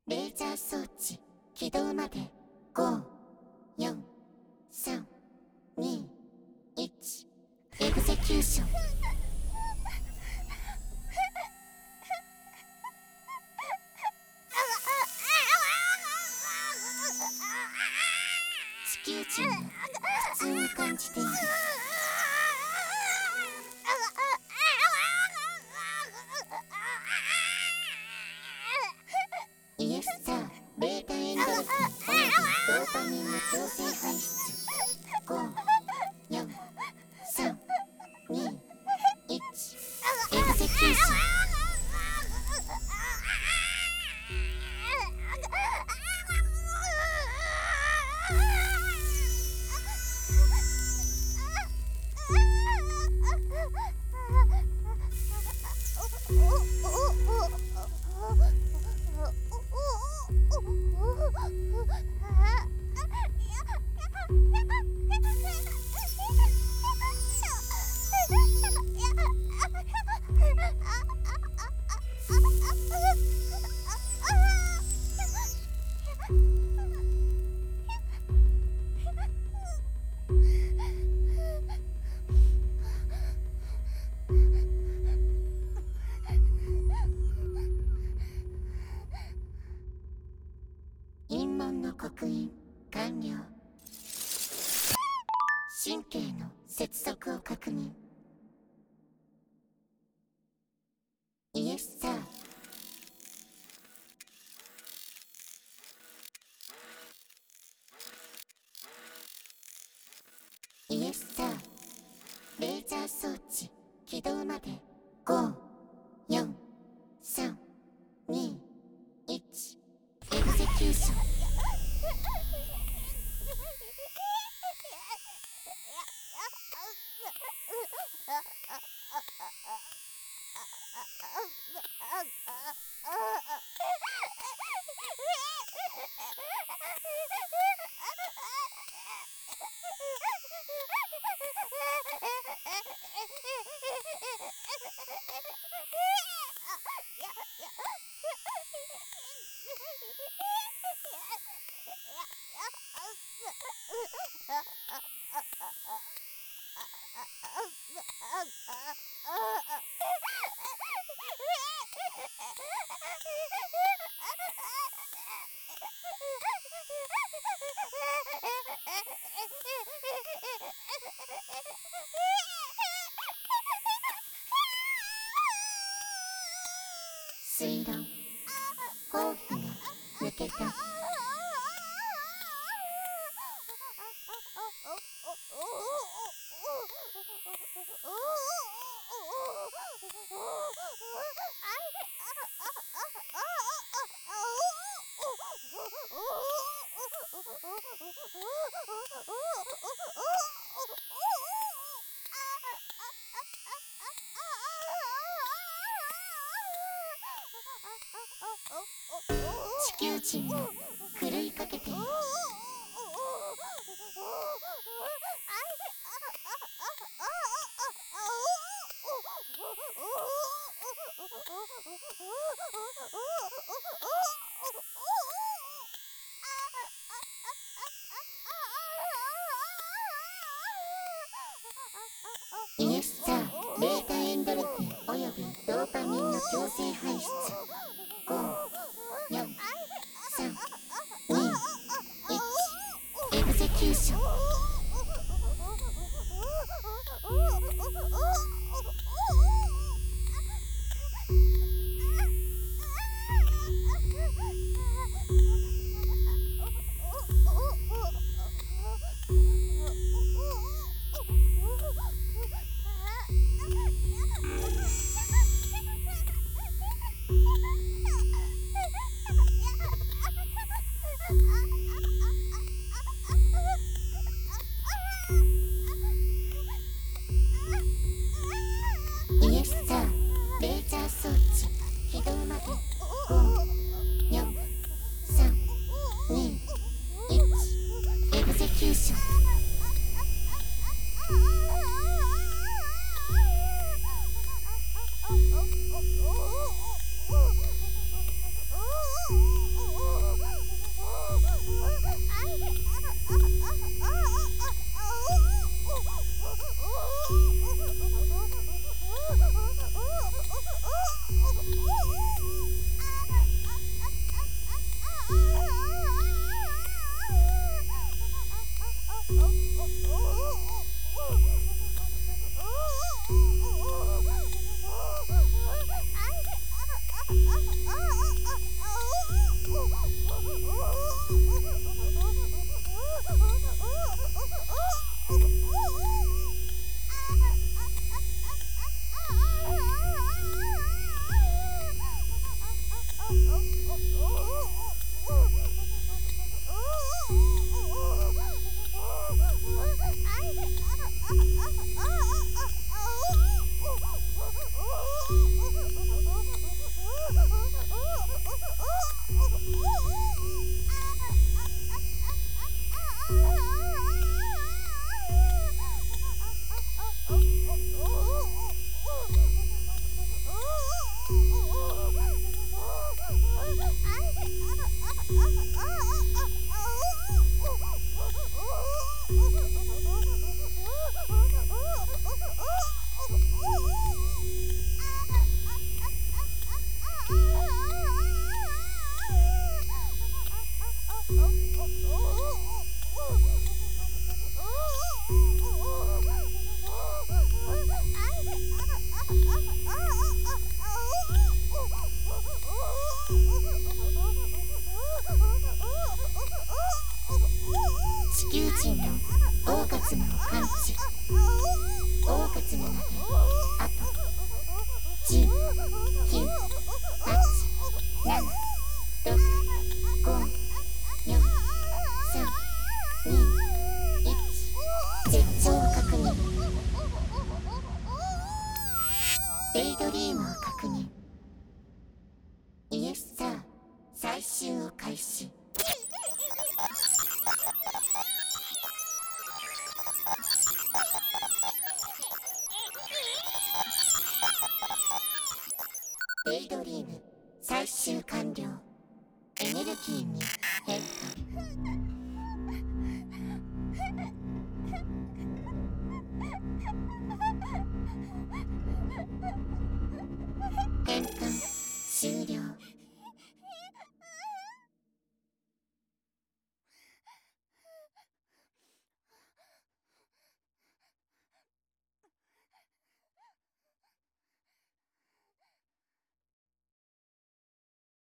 レーザー装置起動まで5、4、3、2、1エグゼキューション。地球人が普通に感じている。イエスサーベータエンドルフィンおよびドーパミンの強制排出。5、4、3、2、1エグゼキューション。陰門の刻印完了。神経の接続を確認。イエスサー。イエスサーレーザー装置起動まで5、4、3、2、1エグゼキューション。水道包皮が抜けた。地球人が狂いかけている。イエスサーベータエンドルフィンおよびドーパミンの強制排出。5、4、3、2、1エグゼキューション。 地球人のオーガズムを感知。オーガズムまであと10、9、8、7、6、5、4、3、2、1。絶頂を確認。デイドリームを確認。イエスサー、採集を開始。デイドリーム採集完了。エネルギーに